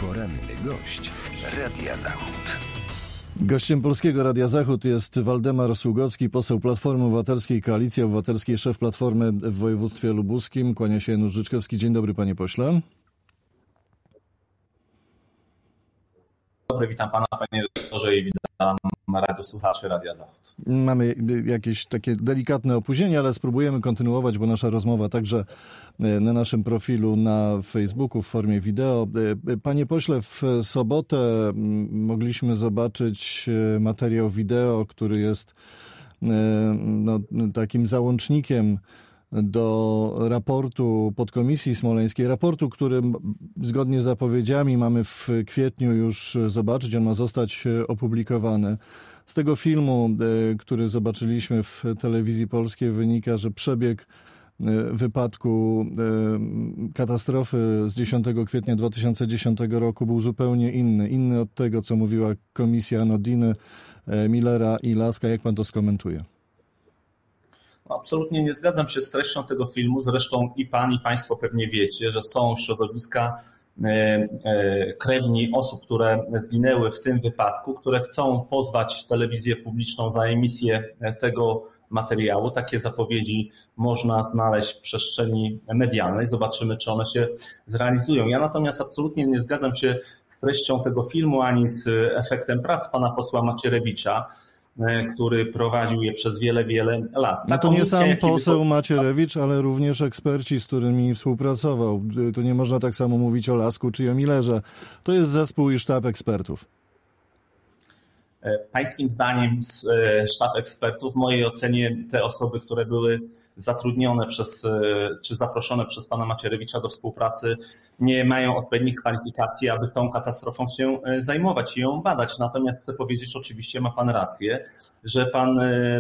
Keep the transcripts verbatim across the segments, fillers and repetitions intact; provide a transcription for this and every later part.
Poranny gość Radia Zachód. Gościem Polskiego Radia Zachód jest Waldemar Sługocki, poseł Platformy Obywatelskiej, Koalicji Obywatelskiej, szef Platformy w województwie lubuskim. Kłania się Janusz Życzkowski. Dzień dobry, panie pośle. Dobry, witam pana, panie redaktorze, i witam radiosłuchaczy Radia Zachód. Mamy jakieś takie delikatne opóźnienie, ale spróbujemy kontynuować, bo nasza rozmowa także na naszym profilu na Facebooku w formie wideo. Panie pośle, w sobotę mogliśmy zobaczyć materiał wideo, który jest no, takim załącznikiem do raportu podkomisji smoleńskiej, raportu, który zgodnie z zapowiedziami mamy w kwietniu już zobaczyć, on ma zostać opublikowany. Z tego filmu, który zobaczyliśmy w telewizji polskiej, wynika, że przebieg wypadku katastrofy z dziesiątego kwietnia dwa tysiące dziesiątego roku był zupełnie inny, inny od tego, co mówiła komisja Anodiny, Millera i Laska. Jak pan to skomentuje? Absolutnie nie zgadzam się z treścią tego filmu. Zresztą i pan, i państwo pewnie wiecie, że są środowiska krewni osób, które zginęły w tym wypadku, które chcą pozwać telewizję publiczną za emisję tego materiału. Takie zapowiedzi można znaleźć w przestrzeni medialnej. Zobaczymy, czy one się zrealizują. Ja natomiast absolutnie nie zgadzam się z treścią tego filmu ani z efektem prac pana posła Macierewicza, który prowadził je przez wiele, wiele lat. No to nie sam poseł Macierewicz, ale również eksperci, z którymi współpracował. To nie można tak samo mówić o Lasku czy o Millerze. To jest zespół i sztab ekspertów. Pańskim zdaniem sztab ekspertów, w mojej ocenie te osoby, które były zatrudnione przez, czy zaproszone przez pana Macierewicza do współpracy, nie mają odpowiednich kwalifikacji, aby tą katastrofą się zajmować i ją badać. Natomiast chcę powiedzieć, oczywiście ma pan rację, że pan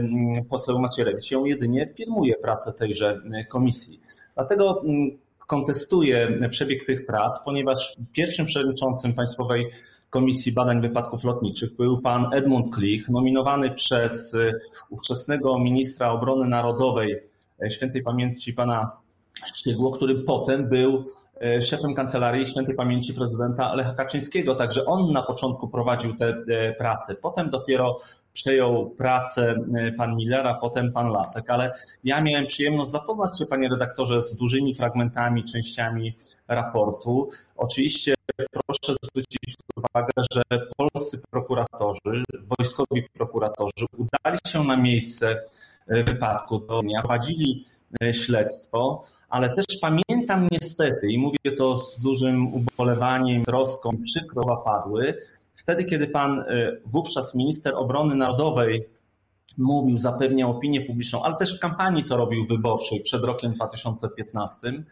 poseł Macierewicz ją jedynie firmuje pracę tejże komisji. Dlatego kontestuję przebieg tych prac, ponieważ pierwszym przewodniczącym Państwowej Komisji Badań Wypadków Lotniczych był pan Edmund Klich, nominowany przez ówczesnego ministra obrony narodowej, świętej pamięci pana Szczygło, który potem był szefem kancelarii świętej pamięci prezydenta Lecha Kaczyńskiego. Także on na początku prowadził te prace. Potem dopiero przejął pracę pan Millera, potem pan Lasek. Ale ja miałem przyjemność zapoznać się, panie redaktorze, z dużymi fragmentami, częściami raportu. Oczywiście proszę zwrócić uwagę, że polscy prokuratorzy, wojskowi prokuratorzy udali się na miejsce wypadku, prowadzili śledztwo, ale też pamiętam niestety, i mówię to z dużym ubolewaniem, troską, przykro padły, wtedy, kiedy pan wówczas minister obrony narodowej mówił, zapewniał opinię publiczną, ale też w kampanii to robił wyborczej przed rokiem dwa tysiące piętnastym,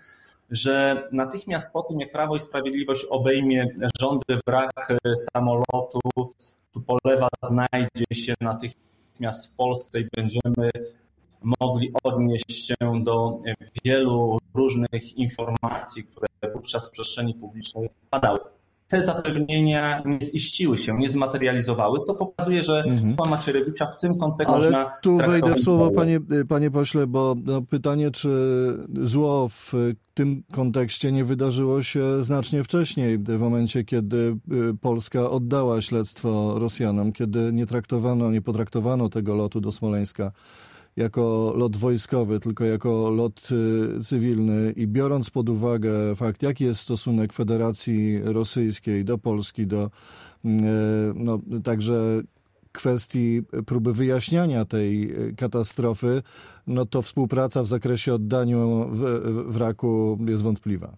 że natychmiast po tym, jak Prawo i Sprawiedliwość obejmie rządy, wrak samolotu tu po lewa znajdzie się natychmiast w Polsce i będziemy mogli odnieść się do wielu różnych informacji, które wówczas w przestrzeni publicznej padały. Te zapewnienia nie ziściły się, nie zmaterializowały. To pokazuje, że mhm. pan Macierewicza w tym kontekście Ale można tu wejdę w słowo, mało. panie, panie pośle, bo no, pytanie, czy zło w tym kontekście nie wydarzyło się znacznie wcześniej, w momencie, kiedy Polska oddała śledztwo Rosjanom, kiedy nie traktowano, nie potraktowano tego lotu do Smoleńska jako lot wojskowy, tylko jako lot cywilny, i biorąc pod uwagę fakt, jaki jest stosunek Federacji Rosyjskiej do Polski, do no, także kwestii próby wyjaśniania tej katastrofy, no to współpraca w zakresie oddania wraku jest wątpliwa.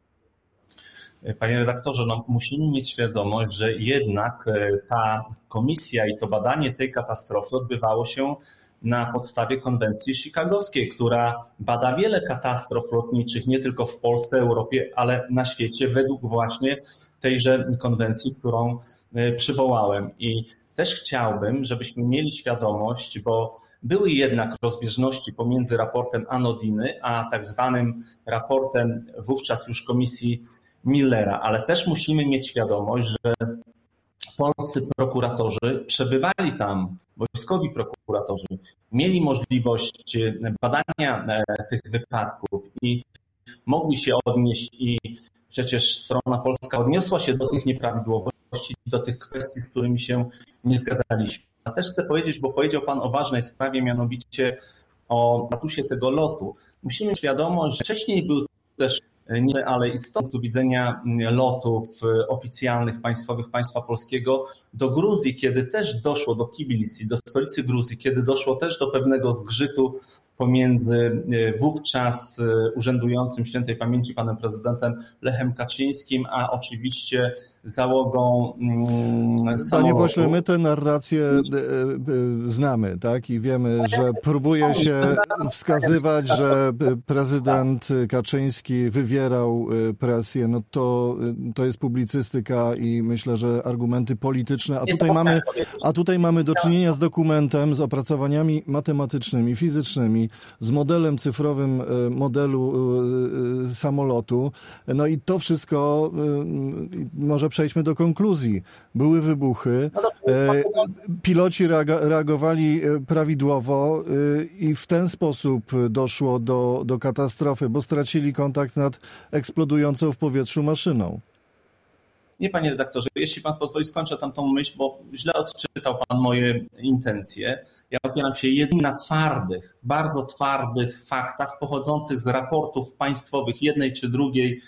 Panie redaktorze, no musimy mieć świadomość, że jednak ta komisja i to badanie tej katastrofy odbywało się na podstawie konwencji chicagowskiej, która bada wiele katastrof lotniczych nie tylko w Polsce, Europie, ale na świecie według właśnie tejże konwencji, którą przywołałem. I też chciałbym, żebyśmy mieli świadomość, bo były jednak rozbieżności pomiędzy raportem Anodiny a tak zwanym raportem wówczas już komisji Millera, ale też musimy mieć świadomość, że polscy prokuratorzy przebywali tam, wojskowi prokuratorzy mieli możliwość badania tych wypadków i mogli się odnieść i przecież strona polska odniosła się do tych nieprawidłowości, do tych kwestii, z którymi się nie zgadzaliśmy. A też chcę powiedzieć, bo powiedział Pan o ważnej sprawie, mianowicie o statusie tego lotu. Musimy mieć świadomość, że wcześniej był też nie, ale i z punktu widzenia lotów oficjalnych, państwowych państwa polskiego do Gruzji, kiedy też doszło do Tbilisi, do stolicy Gruzji, kiedy doszło też do pewnego zgrzytu pomiędzy wówczas urzędującym świętej pamięci panem prezydentem Lechem Kaczyńskim, a oczywiście załogą samolotu. Panie pośle, my tę narrację znamy, tak? I wiemy, że próbuje się wskazywać, że prezydent Kaczyński wywierał presję. No to, to jest publicystyka i myślę, że argumenty polityczne. A tutaj mamy, a tutaj mamy do czynienia z dokumentem, z opracowaniami matematycznymi, fizycznymi, z modelem cyfrowym modelu samolotu. No i to wszystko, może przejdźmy do konkluzji. Były wybuchy, piloci reagowali prawidłowo i w ten sposób doszło do, do katastrofy, bo stracili kontakt nad eksplodującą w powietrzu maszyną. Nie, panie redaktorze, jeśli pan pozwoli, skończę tam tą myśl, bo źle odczytał pan moje intencje. Ja opieram się jedynie na twardych, bardzo twardych faktach pochodzących z raportów państwowych jednej czy drugiej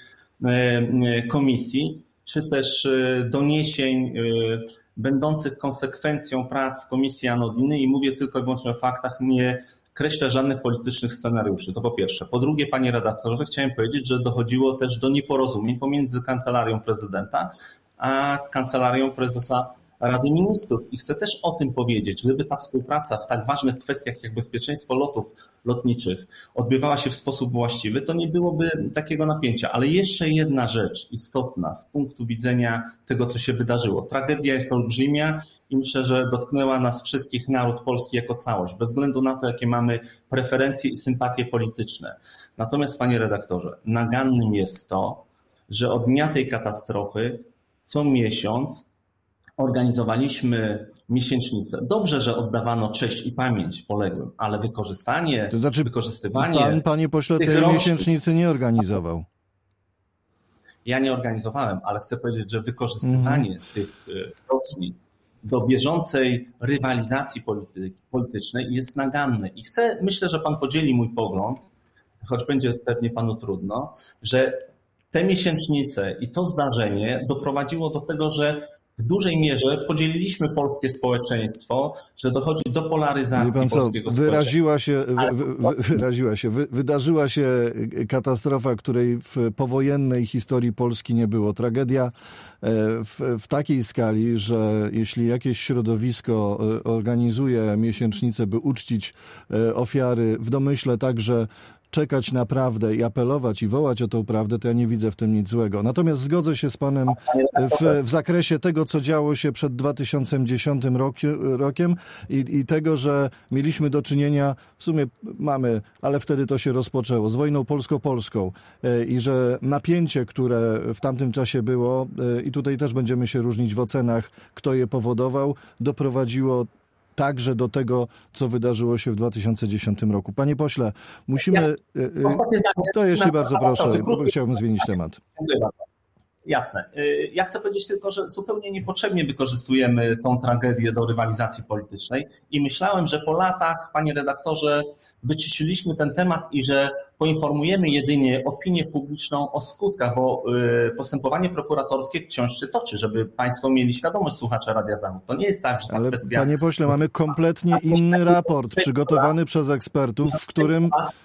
komisji, czy też doniesień będących konsekwencją prac Komisji Anodiny i mówię tylko i wyłącznie o faktach, nie kreślę żadnych politycznych scenariuszy. To po pierwsze. Po drugie, panie redaktorze, chciałem powiedzieć, że dochodziło też do nieporozumień pomiędzy Kancelarią Prezydenta a Kancelarią Prezesa Rady Ministrów. I chcę też o tym powiedzieć, gdyby ta współpraca w tak ważnych kwestiach jak bezpieczeństwo lotów lotniczych odbywała się w sposób właściwy, to nie byłoby takiego napięcia. Ale jeszcze jedna rzecz istotna z punktu widzenia tego, co się wydarzyło. Tragedia jest olbrzymia i myślę, że dotknęła nas wszystkich, naród polski jako całość, bez względu na to, jakie mamy preferencje i sympatie polityczne. Natomiast, panie redaktorze, nagannym jest to, że od dnia tej katastrofy co miesiąc organizowaliśmy miesięcznicę. Dobrze, że oddawano cześć i pamięć poległym, ale wykorzystanie, to znaczy, wykorzystywanie... Pan, panie pośle, tej rocznic... miesięcznicy nie organizował. Ja nie organizowałem, ale chcę powiedzieć, że wykorzystywanie mm. tych rocznic do bieżącej rywalizacji polity, politycznej jest naganne. I chcę, myślę, że pan podzieli mój pogląd, choć będzie pewnie panu trudno, że te miesięcznice i to zdarzenie doprowadziło do tego, że w dużej mierze podzieliliśmy polskie społeczeństwo, że dochodzi do polaryzacji pan co, polskiego wyraziła społeczeństwa. się, wy, wy, wyraziła się, wy, wydarzyła się katastrofa, której w powojennej historii Polski nie było. Tragedia w, w takiej skali, że jeśli jakieś środowisko organizuje miesięcznicę, by uczcić ofiary, w domyśle także czekać na prawdę i apelować i wołać o tą prawdę, to ja nie widzę w tym nic złego. Natomiast zgodzę się z panem w, w zakresie tego, co działo się przed dwa tysiące dziesiątym roku, rokiem i, i tego, że mieliśmy do czynienia, w sumie mamy, ale wtedy to się rozpoczęło, z wojną polsko-polską i że napięcie, które w tamtym czasie było, i tutaj też będziemy się różnić w ocenach, kto je powodował, doprowadziło także do tego, co wydarzyło się w dwa tysiące dziesiątym roku. Panie pośle, musimy... Ja, to jeśli bardzo proszę, bo chciałbym zmienić temat. Dziękuję bardzo. Jasne. Ja chcę powiedzieć tylko, że zupełnie niepotrzebnie wykorzystujemy tą tragedię do rywalizacji politycznej i myślałem, że po latach, panie redaktorze, wyczyściliśmy ten temat i że poinformujemy jedynie opinię publiczną o skutkach, bo postępowanie prokuratorskie wciąż się toczy, żeby państwo mieli świadomość, słuchacze Radia Zachód. To nie jest tak, że ta Ale kwestia... panie pośle, mamy kompletnie inny raport przygotowany przez ekspertów, w którym...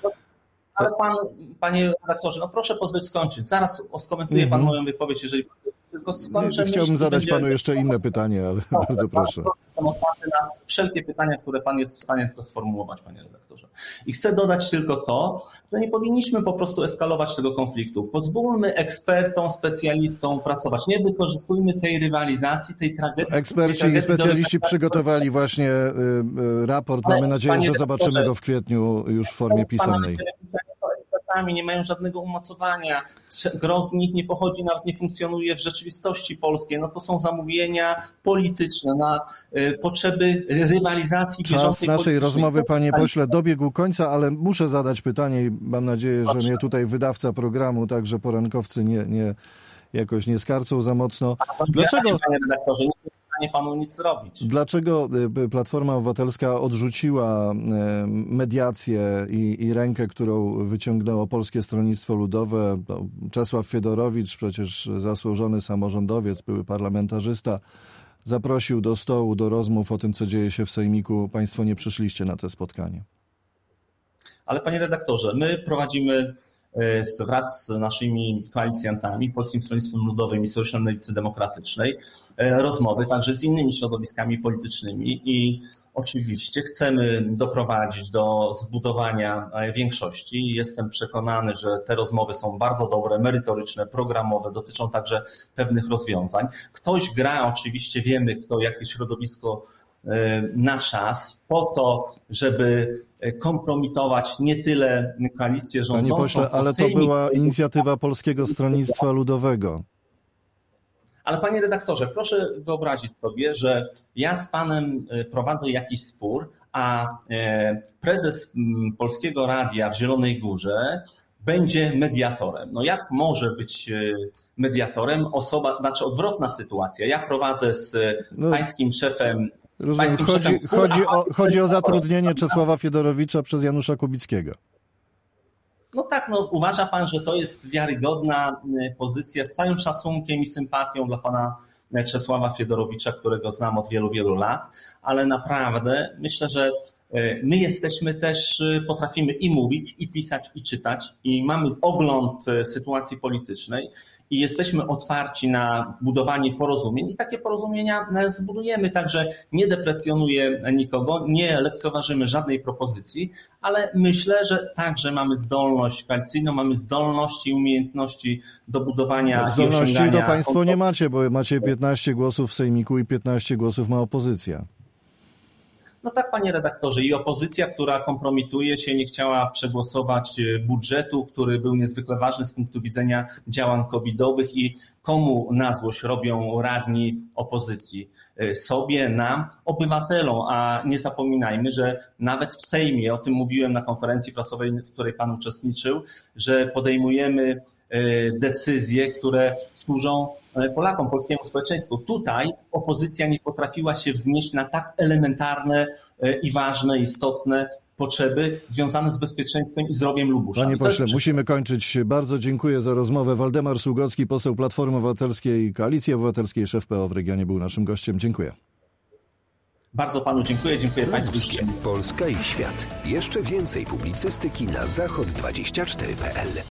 Ale pan, panie redaktorze, no proszę pozwolić skończyć. Zaraz skomentuje pan mm-hmm. moją wypowiedź, jeżeli tylko skończę. Nie, chciałbym myśl, zadać będzie... panu jeszcze inne pytanie, ale proszę, bardzo proszę. Jestem otwarty na wszelkie pytania, które pan jest w stanie tylko sformułować, panie redaktorze. I chcę dodać tylko to, że nie powinniśmy po prostu eskalować tego konfliktu. Pozwólmy ekspertom, specjalistom pracować. Nie wykorzystujmy tej rywalizacji, tej tragedii. Eksperci tej i specjaliści do... przygotowali właśnie raport. Ale, Mamy nadzieję, że zobaczymy go w kwietniu już w formie pisanej. koalicjantami, nie mają żadnego umocowania, gro z nich nie pochodzi, nawet nie funkcjonuje w rzeczywistości polskiej. No to są zamówienia polityczne na potrzeby rywalizacji Czas bieżącej naszej politycznej. rozmowy, panie pośle, dobiegł końca, ale muszę zadać pytanie i mam nadzieję, że mnie tutaj wydawca programu, także porankowcy nie, nie jakoś nie skarcą za mocno. Dlaczego, panie redaktorze, nie jest w stanie panu nic zrobić. Dlaczego Platforma Obywatelska odrzuciła mediację i, i rękę, którą wyciągnęło Polskie Stronnictwo Ludowe? Czesław Fiedorowicz, przecież zasłużony samorządowiec, były parlamentarzysta, zaprosił do stołu, do rozmów o tym, co dzieje się w Sejmiku. Państwo nie przyszliście na to spotkanie. Ale panie redaktorze, my prowadzimy wraz z naszymi koalicjantami, Polskim Stronnictwem Ludowym i Sojuszem Lewicy Demokratycznej, rozmowy także z innymi środowiskami politycznymi i oczywiście chcemy doprowadzić do zbudowania większości. Jestem przekonany, że te rozmowy są bardzo dobre, merytoryczne, programowe, dotyczą także pewnych rozwiązań. Ktoś gra, oczywiście wiemy, kto, jakie środowisko na czas, po to, żeby kompromitować nie tyle koalicję rządzącą, Panie pośle, ale to była inicjatywa Polskiego Stronnictwa Ludowego. Ale panie redaktorze, proszę wyobrazić sobie, że ja z panem prowadzę jakiś spór, a prezes Polskiego Radia w Zielonej Górze będzie mediatorem. No jak może być mediatorem osoba, znaczy odwrotna sytuacja. Ja prowadzę z no, pańskim szefem rozumiem, chodzi, spór, chodzi, o, chodzi o zatrudnienie Czesława Fiedorowicza przez Janusza Kubickiego. No tak, no uważa pan, że to jest wiarygodna pozycja z całym szacunkiem i sympatią dla pana Czesława Fiedorowicza, którego znam od wielu, wielu lat, ale naprawdę myślę, że my jesteśmy też, potrafimy i mówić, i pisać, i czytać, i mamy ogląd sytuacji politycznej i jesteśmy otwarci na budowanie porozumień i takie porozumienia zbudujemy, także nie deprecjonuję nikogo, nie lekceważymy żadnej propozycji, ale myślę, że także mamy zdolność koalicyjną, mamy zdolności i umiejętności do budowania zdolności i osiągania... to państwo nie macie, bo macie piętnaście głosów w Sejmiku i piętnaście głosów ma opozycja. No tak, panie redaktorze, i opozycja, która kompromituje się, nie chciała przegłosować budżetu, który był niezwykle ważny z punktu widzenia działań covidowych i komu na złość robią radni opozycji? Sobie, nam, obywatelom, a nie zapominajmy, że nawet w Sejmie, o tym mówiłem na konferencji prasowej, w której pan uczestniczył, że podejmujemy decyzje, które służą Polakom, polskiemu społeczeństwu. Tutaj opozycja nie potrafiła się wznieść na tak elementarne i ważne, istotne potrzeby związane z bezpieczeństwem i zdrowiem Lubusza. Panie pośle, jest... musimy kończyć. Bardzo dziękuję za rozmowę. Waldemar Sługocki, poseł Platformy Obywatelskiej, Koalicji Obywatelskiej, szef P O w regionie, był naszym gościem. Dziękuję. Bardzo panu dziękuję. Dziękuję państwu. Polska i świat. Jeszcze więcej publicystyki na zachod dwadzieścia cztery kropka p l.